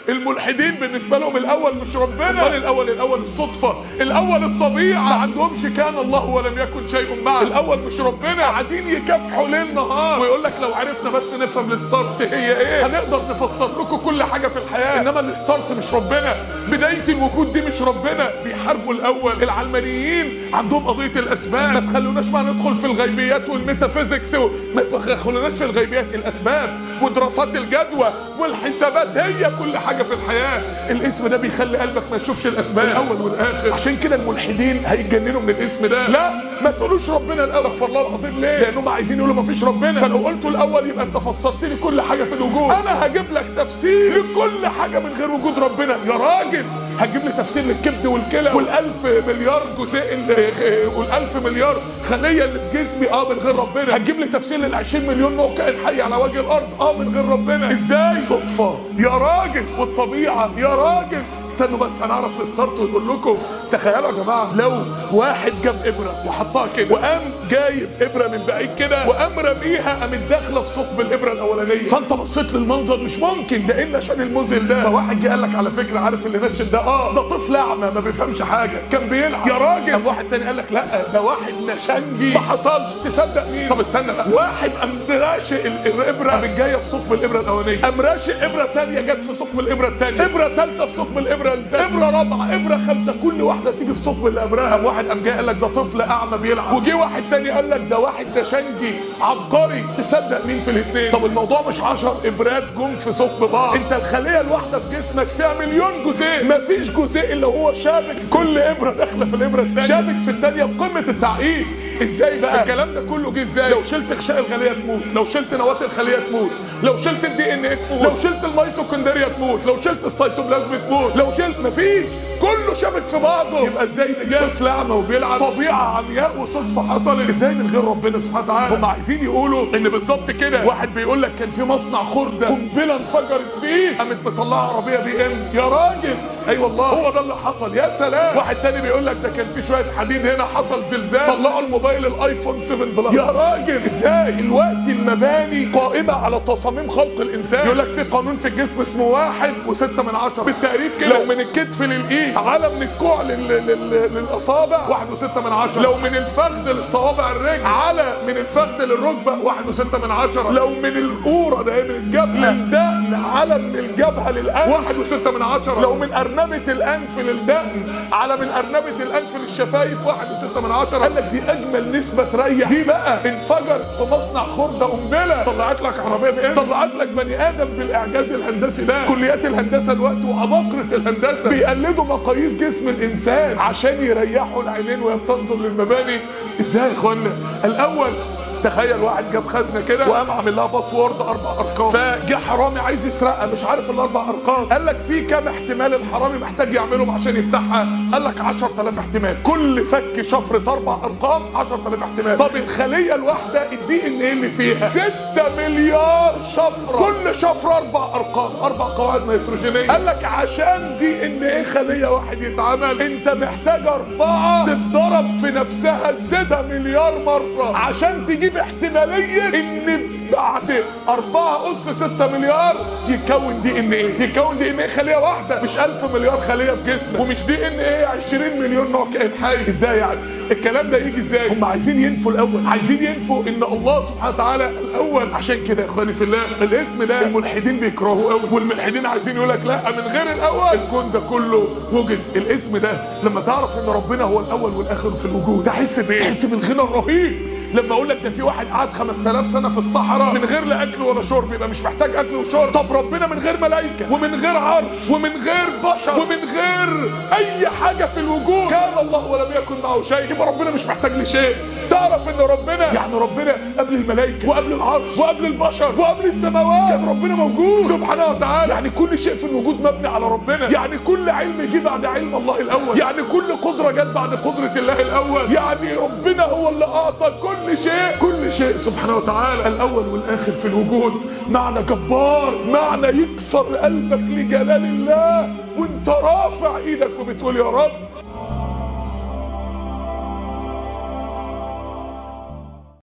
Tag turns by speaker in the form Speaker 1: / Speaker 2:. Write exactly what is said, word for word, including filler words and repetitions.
Speaker 1: الملحدين بالنسبه لهم الاول مش ربنا، امال الاول الاول الصدفه، الاول الطبيعه، ما عندهمش كان الله ولم يكن شيء معه، الاول مش ربنا. قاعدين يكافحوا ليل نهار ويقول لك لو عرفنا بس نفهم الستارت هي ايه هنقدر نفسر لكم كل حاجه في الحياه، انما الستارت مش ربنا، بدايه الوجود دي مش ربنا. بيحاربوا الاول. العلمانيين عندهم قضيه الاسباب، ما تخلوناش بقى ندخل في الغيبيات والميتافيزيكس، ما تخلوناش في الغيبيات، الاسباب ودراسات الجدوى والحسابات هي كل حاجه في الحياه. الاسم ده بيخلي قلبك ما يشوفش الاسباب الاول والاخر. عشان كده الملحدين هيتجننوا من الاسم ده. لا ما تقولوش ربنا الاول، استغفر الله العظيم. ليه؟ لانهم عايزين يقولوا ما فيش ربنا، فلو قلتوا الاول يبقى انت فسرت لي كل حاجه في الوجود. انا هجيب لك تفسير لكل حاجه من غير وجود ربنا يا راجل. هتجيب لي تفسير للكبد والكلى والألف مليار جزيء والألف مليار خليه اللي في جسمي اه من غير ربنا. هتجيب لي تفسير للعشرين مليون نوع كائن حي على وجه الارض اه من غير ربنا. ازاي؟ صدفه يا راجل، والطبيعه يا راجل. استنوا بس هنعرف الستارت ونقول لكم. تخيلوا يا جماعه لو واحد جاب ابره وحطها كده وقام جايب ابره من بعيد كده وقام رميها قامت داخله في ثقب الابره الاولانيه، فانت بصيت للمنظر مش ممكن ده ايه النشان المذهل ده. فواحد جه قال لك على فكره عارف اللي نشن ده اه ده طفل اعمى ما بيفهمش حاجه كان بيلعب يا راجل. طب واحد تاني قال لك لا ده واحد نشنجي ما حصلش. تصدق مين؟ طب استنى بقى. واحد قام راشق الابره قامت جايه في ثقب الابره الاولانيه، قام راشق ابره ثانيه جت في ثقب الابره الثانيه، ابره ثالثه في ثقب الابره الثالثه، ابره رابعه، ابره خمسه، كل واحده تيجي في ثقب اللي قبلها. قام واحد قام جاي قال لك ده طفل اعمى بيلعب، وجي واحد تاني قال لك ده واحد نشنجي عبقري. تصدق مين في الاثنين؟ طب الموضوع مش عشر ابرات جم في ثقب بعض، انت الخليه الواحده في جسمك فيها مليون جزيء، مفيش جزيء اللي هو شابك، كل ابره داخله في الابره الثانيه شابك في الثانيه بقمه التعقيد. ازاي بقى الكلام ده كله جه ازاي؟ لو شلت غشاء الخليه تموت، لو شلت نواه الخليه تموت، لو شلت الدي ان ايه تموت، لو شلت الميتوكوندريا تموت، لو شلت السيتوبلازم تموت، لو شلت مفيش، كله شابك في بعضه. يبقى ازاي ده جه طفل اعمى وبيلعب؟ طبيعه عمياء وصدفه حصلت. ازاي من غير ربنا سبحانه وتعالى؟ هم عايزين يقولوا ان بالظبط كده واحد بيقول لك كان في مصنع خرده قنبله انفجرت فيه قامت مطلعه عربيه بي ام يا راجل. اي أيوة والله هو ده اللي حصل يا سلام. واحد تاني بيقول لك ده كان في شويه حديد هنا حصل زلزال طلعوا الموبايل الايفون سبعة بلس يا راجل. ازاي الوقت المباني قائمه على تصاميم خلق الانسان؟ يقول لك في قانون في الجسم اسمه واحد وستة من عشرة بالتقريب كده. لو من الكتف للايد على من الكوع لل... لل... للاصابع واحد وستة من عشرة، لو من الفخذ للصوابع الرجل على من الفخذ للركبه واحد وستة من عشرة، لو من القوره ده من الجبهه للدقن على من الجبهه للانف واحد وستة من عشرة، لو من ارنبه الانف للدقن على من ارنبه الانف للشفايف واحد وستة من عشرة. قال لك دي اجمل نسبه تريح. دي بقى انفجرت في مصنع خرده قنبله طلعت لك عربيه بي ام، طلعت لك بني ادم بالاعجاز الهندسي ده. كليات الهندسه الوقت وعباقره الهندسه بيقلدوا مقاييس جسم الانسان عشان يريحوا العينين وهي بتنظر للمباني. ازاي يا اخوانا؟ الاول تخيل واحد جاب خزنه كده وقام عامل لها باسورد اربع ارقام، فجه حرامي عايز يسرقها مش عارف الاربع ارقام، قال لك في كام احتمال الحرامي محتاج يعملهم عشان يفتحها؟ قال لك عشرة آلاف احتمال، كل فك شفره اربع ارقام عشرة آلاف احتمال. طب الخليه الواحده الدي ان ايه اللي فيها ستة مليار شفره، كل شفره اربع ارقام، اربع قواعد نيتروجينيه. قال لك عشان دي ان ايه خليه واحد يتعمل انت محتاج اربعه تتضرب في نفسها ستة مليار مره عشان تجيب احتماليه ان بعد أربعة أس ستة مليار يتكون دي ان ايه، يتكون دي ان ايه خليه واحده، مش ألف مليار خليه في جسمك، ومش دي ان ايه عشرين مليون نوع كائن حي. ازاي يعني؟ الكلام ده يجي ازاي؟ هم عايزين ينفوا الاول، عايزين ينفوا ان الله سبحانه وتعالى الاول. عشان كده يا اخواني في الله الاسم ده الملحدين بيكرهوه قوي، والملحدين عايزين يقول لك لا من غير الاول الكون ده كله وجد. الاسم ده لما تعرف ان ربنا هو الاول والاخر في الوجود تحس بايه؟ تحس بالغنى الرهيب. لما اقول لك ده في واحد قعد خمسة آلاف سنه في الصحراء من غير لا اكل ولا شرب يبقى مش محتاج اكل وشرب. طب ربنا من غير ملائكه ومن غير عرش ومن غير بشر ومن غير اي حاجه في الوجود كان الله ولم يكن معه شيء، يبقى ربنا مش محتاج لشيء. تعرف ان ربنا يعني ربنا قبل الملائكه وقبل العرش وقبل البشر وقبل السماوات كان ربنا موجود سبحانه وتعالى. يعني كل شيء في الوجود مبني على ربنا، يعني كل علم جه بعد علم الله الاول، يعني كل قدره جت بعد قدره الله الاول، يعني ربنا هو اللي اعطى كل شيء كل شيء سبحانه وتعالى الاول والاخر في الوجود. معنى جبار، معنى يكسر قلبك لجلال الله وانت رافع ايدك وبتقول يا رب